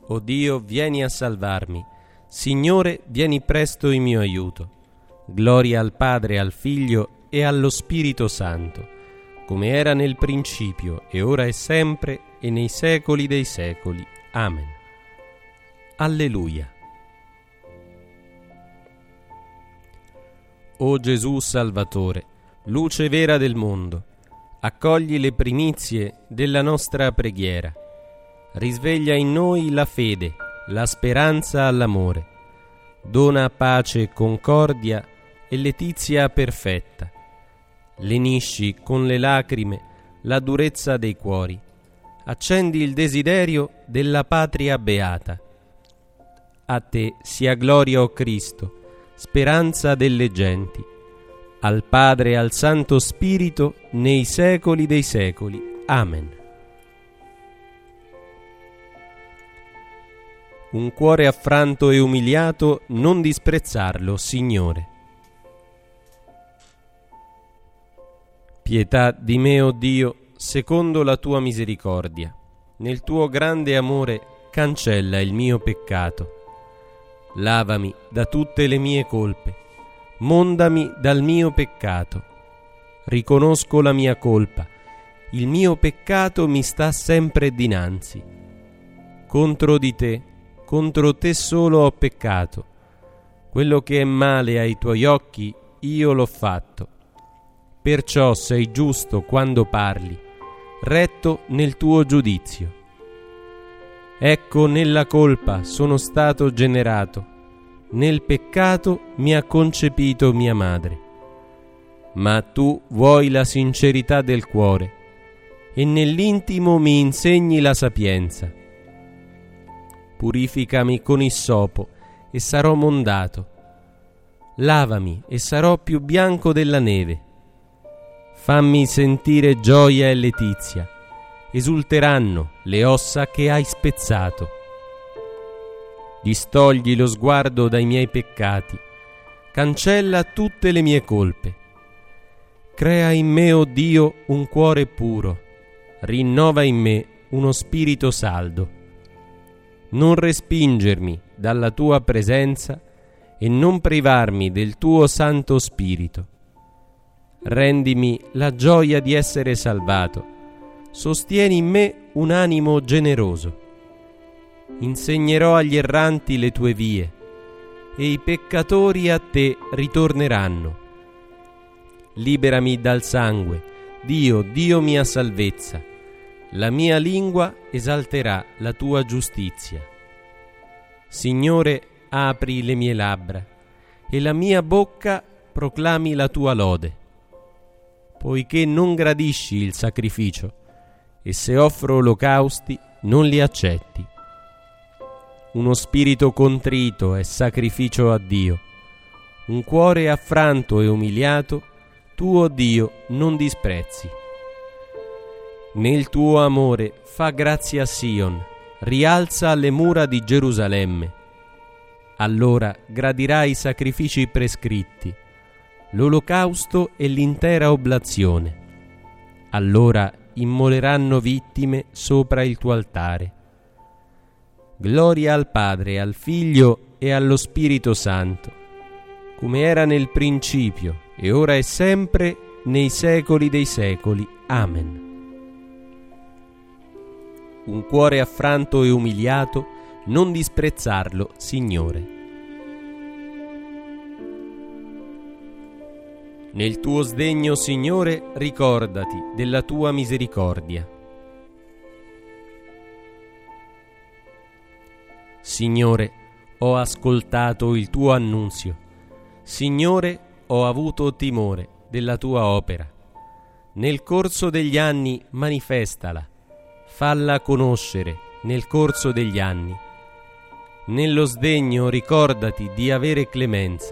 O Dio, vieni a salvarmi. Signore, vieni presto in mio aiuto. Gloria al Padre, al Figlio e allo Spirito Santo, come era nel principio, e ora e sempre, e nei secoli dei secoli. Amen. Alleluia. O Gesù Salvatore, luce vera del mondo, accogli le primizie della nostra preghiera. Risveglia in noi la fede, la speranza, l'amore. Dona pace, concordia e letizia perfetta. Lenisci con le lacrime la durezza dei cuori. Accendi il desiderio della patria beata. A te sia gloria, o Cristo, speranza delle genti, al Padre e al Santo Spirito, nei secoli dei secoli. Amen. Un cuore affranto e umiliato, non disprezzarlo, Signore. Pietà di me, o Dio, secondo la tua misericordia. Nel tuo grande amore cancella il mio peccato. Lavami da tutte le mie colpe, mondami dal mio peccato. Riconosco la mia colpa, il mio peccato mi sta sempre dinanzi. Contro te solo ho peccato. Quello che è male ai tuoi occhi io l'ho fatto. Perciò sei giusto quando parli, retto nel tuo giudizio. Ecco, nella colpa sono stato generato, nel peccato mi ha concepito mia madre. Ma tu vuoi la sincerità del cuore e nell'intimo mi insegni la sapienza. Purificami con issopo e sarò mondato. Lavami e sarò più bianco della neve. Fammi sentire gioia e letizia. Esulteranno le ossa che hai spezzato. Distogli lo sguardo dai miei peccati. Cancella tutte le mie colpe. Crea in me, o Dio, un cuore puro. Rinnova in me uno spirito saldo. Non respingermi dalla tua presenza e non privarmi del tuo Santo Spirito. Rendimi la gioia di essere salvato. Sostieni in me un animo generoso. Insegnerò agli erranti le tue vie e i peccatori a te ritorneranno. Liberami dal sangue, Dio, Dio mia salvezza. La mia lingua esalterà la tua giustizia. Signore, apri le mie labbra e la mia bocca proclami la tua lode. Poiché non gradisci il sacrificio e se offro olocausti non li accetti. Uno spirito contrito è sacrificio a Dio. Un cuore affranto e umiliato tu, o Dio, non disprezzi. Nel tuo amore fa grazia a Sion, rialza le mura di Gerusalemme. Allora gradirai i sacrifici prescritti, l'olocausto e l'intera oblazione. Allora immoleranno vittime sopra il tuo altare. Gloria al Padre, al Figlio e allo Spirito Santo, come era nel principio, e ora e sempre, nei secoli dei secoli. Amen. Un cuore affranto e umiliato, non disprezzarlo, Signore. Nel tuo sdegno, Signore, ricordati della tua misericordia. Signore, ho ascoltato il tuo annunzio. Signore, ho avuto timore della tua opera. Nel corso degli anni manifestala, falla conoscere nel corso degli anni. Nello sdegno ricordati di avere clemenza.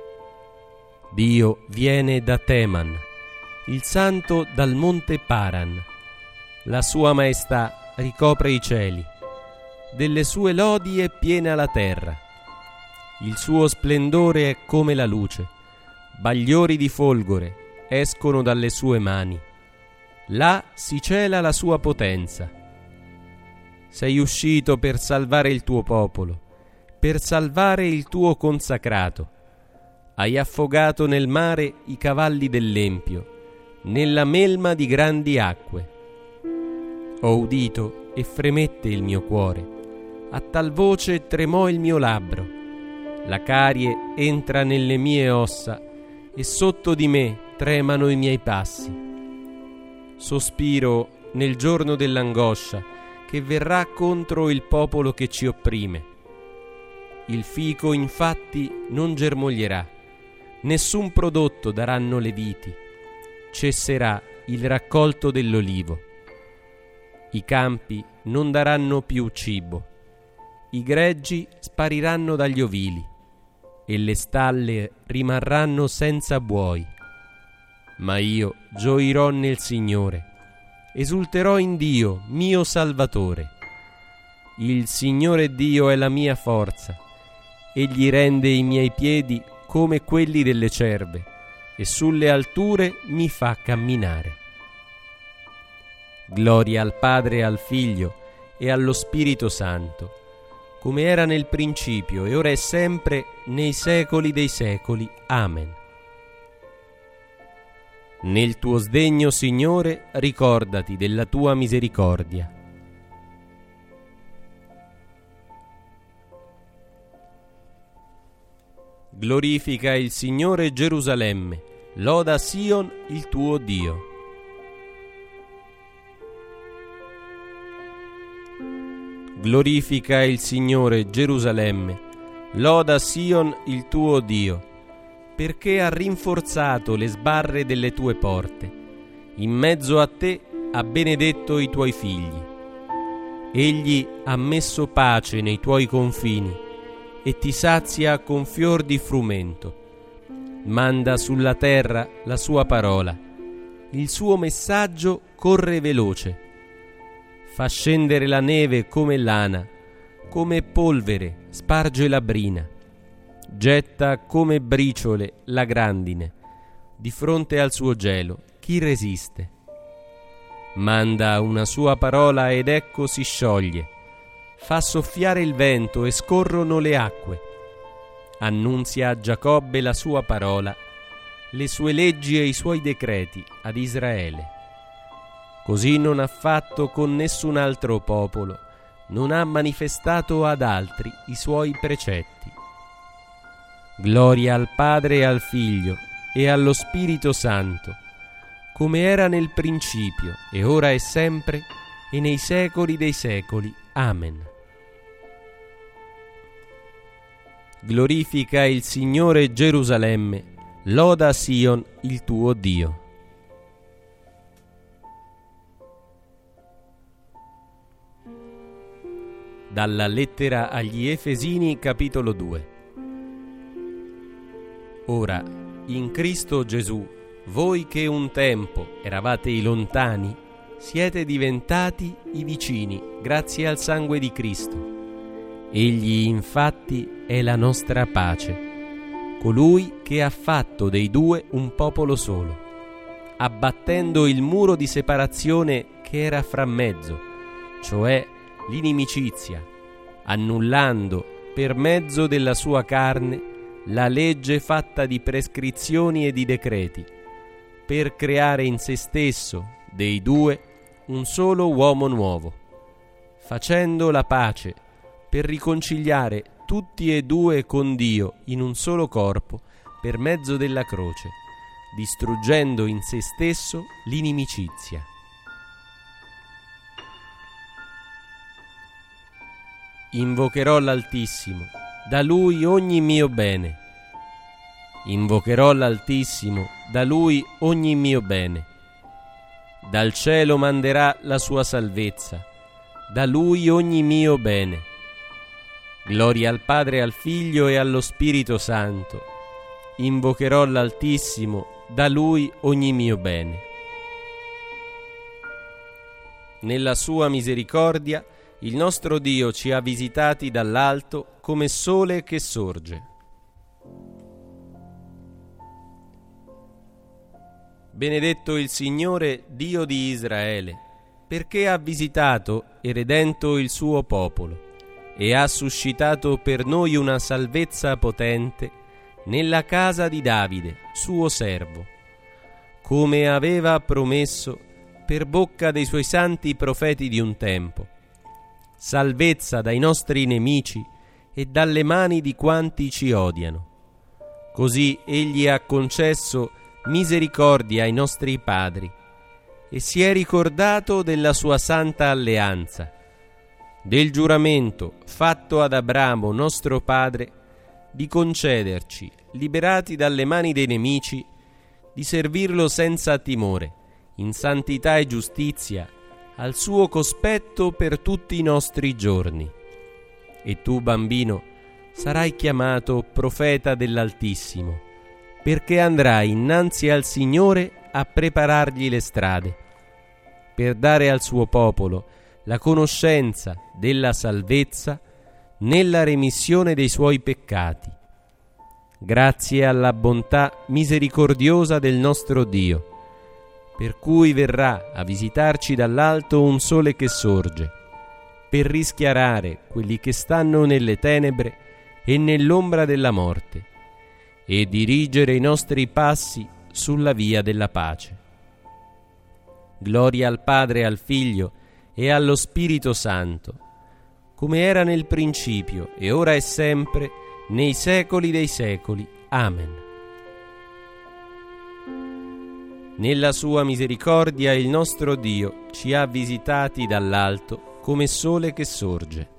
Dio viene da Teman, il Santo dal monte Paran. La sua maestà ricopre i cieli, delle sue lodi è piena la terra. Il suo splendore è come la luce, bagliori di folgore escono dalle sue mani. Là si cela la sua potenza. sei uscito per salvare il tuo popolo, per salvare il tuo consacrato. Hai affogato nel mare i cavalli dell'empio, nella melma di grandi acque. Ho udito e fremette il mio cuore, a tal voce tremò il mio labbro. La carie entra nelle mie ossa e sotto di me tremano i miei passi. Sospiro nel giorno dell'angoscia che verrà contro il popolo che ci opprime. Il fico infatti non germoglierà, nessun prodotto daranno le viti, cesserà il raccolto dell'olivo. I campi non daranno più cibo, i greggi spariranno dagli ovili e le stalle rimarranno senza buoi. Ma io gioirò nel Signore, esulterò in Dio, mio Salvatore. Il Signore Dio è la mia forza, egli rende i miei piedi come quelli delle cerve e sulle alture mi fa camminare. Gloria al Padre e al Figlio e allo Spirito Santo, come era nel principio e ora è sempre, nei secoli dei secoli. Amen. Nel tuo sdegno, Signore, ricordati della tua misericordia. Glorifica il Signore Gerusalemme, loda Sion il tuo Dio. Glorifica il Signore Gerusalemme, loda Sion il tuo Dio, perché ha rinforzato le sbarre delle tue porte, in mezzo a te ha benedetto i tuoi figli. Egli ha messo pace nei tuoi confini e ti sazia con fior di frumento. Manda sulla terra la sua parola, il suo messaggio corre veloce. Fa scendere la neve come lana, come polvere sparge la brina. Getta come briciole la grandine, di fronte al suo gelo chi resiste? Manda una sua parola ed ecco si scioglie, fa soffiare il vento e scorrono le acque. Annunzia a Giacobbe la sua parola, le sue leggi e i suoi decreti ad Israele. Così non ha fatto con nessun altro popolo, non ha manifestato ad altri i suoi precetti. Gloria al Padre e al Figlio e allo Spirito Santo, come era nel principio e ora è sempre e nei secoli dei secoli. Amen. Glorifica il Signore Gerusalemme, loda Sion il tuo Dio. Dalla lettera agli Efesini, capitolo 2. Ora, in Cristo Gesù, voi che un tempo eravate i lontani, siete diventati i vicini grazie al sangue di Cristo. Egli infatti è la nostra pace, colui che ha fatto dei due un popolo solo, abbattendo il muro di separazione che era fra mezzo, cioè l'inimicizia, annullando per mezzo della sua carne la legge fatta di prescrizioni e di decreti, per creare in se stesso dei due un solo uomo nuovo, facendo la pace, per riconciliare tutti e due con Dio in un solo corpo per mezzo della croce, distruggendo in se stesso l'inimicizia. Invocherò l'Altissimo, da Lui ogni mio bene. Invocherò l'Altissimo, da Lui ogni mio bene. Dal cielo manderà la sua salvezza, da Lui ogni mio bene. Gloria al Padre, al Figlio e allo Spirito Santo. Invocherò l'Altissimo, da Lui ogni mio bene. Nella sua misericordia il nostro Dio ci ha visitati dall'alto come sole che sorge. Benedetto il Signore, Dio di Israele, perché ha visitato e redento il suo popolo e ha suscitato per noi una salvezza potente nella casa di Davide, suo servo, come aveva promesso per bocca dei suoi santi profeti di un tempo, salvezza dai nostri nemici e dalle mani di quanti ci odiano. Così egli ha concesso misericordia ai nostri padri e si è ricordato della sua santa alleanza, del giuramento fatto ad Abramo nostro padre di concederci, liberati dalle mani dei nemici, di servirlo senza timore, in santità e giustizia, al suo cospetto per tutti i nostri giorni. E tu, bambino, sarai chiamato profeta dell'Altissimo, perché andrai innanzi al Signore a preparargli le strade, per dare al suo popolo la conoscenza della salvezza nella remissione dei suoi peccati, grazie alla bontà misericordiosa del nostro Dio, per cui verrà a visitarci dall'alto un sole che sorge, per rischiarare quelli che stanno nelle tenebre e nell'ombra della morte, e dirigere i nostri passi sulla via della pace. Gloria al Padre e al Figlio e allo Spirito Santo, come era nel principio e ora e sempre, nei secoli dei secoli. Amen. Nella sua misericordia il nostro Dio ci ha visitati dall'alto come sole che sorge.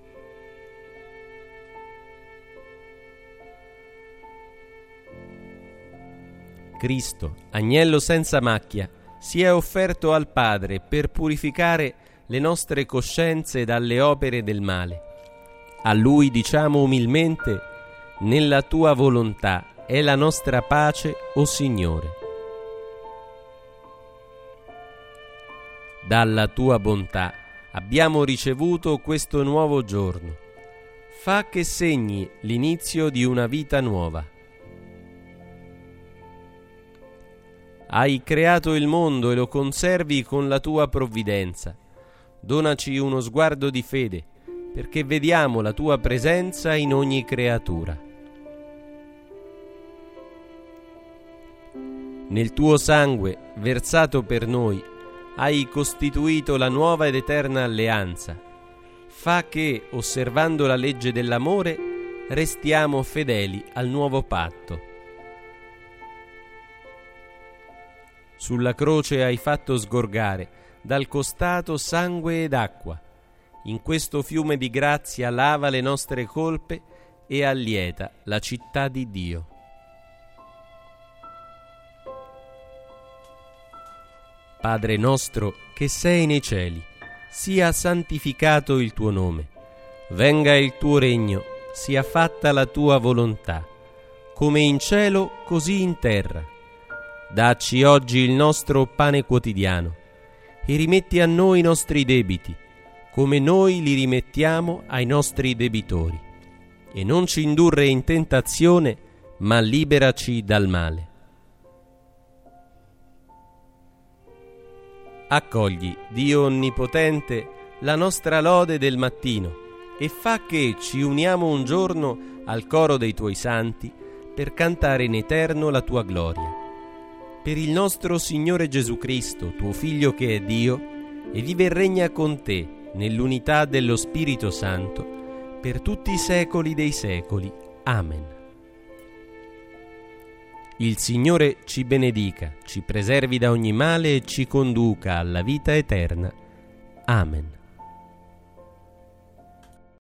Cristo, agnello senza macchia, si è offerto al Padre per purificare le nostre coscienze dalle opere del male. A Lui diciamo umilmente: nella tua volontà è la nostra pace, o Signore. Dalla tua bontà abbiamo ricevuto questo nuovo giorno. Fa che segni l'inizio di una vita nuova. Hai creato il mondo e lo conservi con la tua provvidenza. Donaci uno sguardo di fede, perché vediamo la tua presenza in ogni creatura. Nel tuo sangue, versato per noi, hai costituito la nuova ed eterna alleanza. Fa che, osservando la legge dell'amore, restiamo fedeli al nuovo patto. Sulla croce hai fatto sgorgare dal costato sangue ed acqua. In questo fiume di grazia lava le nostre colpe e allieta la città di Dio. Padre nostro che sei nei cieli, sia santificato il tuo nome. Venga il tuo regno, sia fatta la tua volontà, come in cielo così in terra. Dacci oggi il nostro pane quotidiano e rimetti a noi i nostri debiti, come noi li rimettiamo ai nostri debitori. E non ci indurre in tentazione, ma liberaci dal male. Accogli, Dio Onnipotente, la nostra lode del mattino e fa che ci uniamo un giorno al coro dei tuoi santi per cantare in eterno la tua gloria. Per il nostro Signore Gesù Cristo, tuo Figlio che è Dio, e vive e regna con te nell'unità dello Spirito Santo, per tutti i secoli dei secoli. Amen. Il Signore ci benedica, ci preservi da ogni male e ci conduca alla vita eterna. Amen.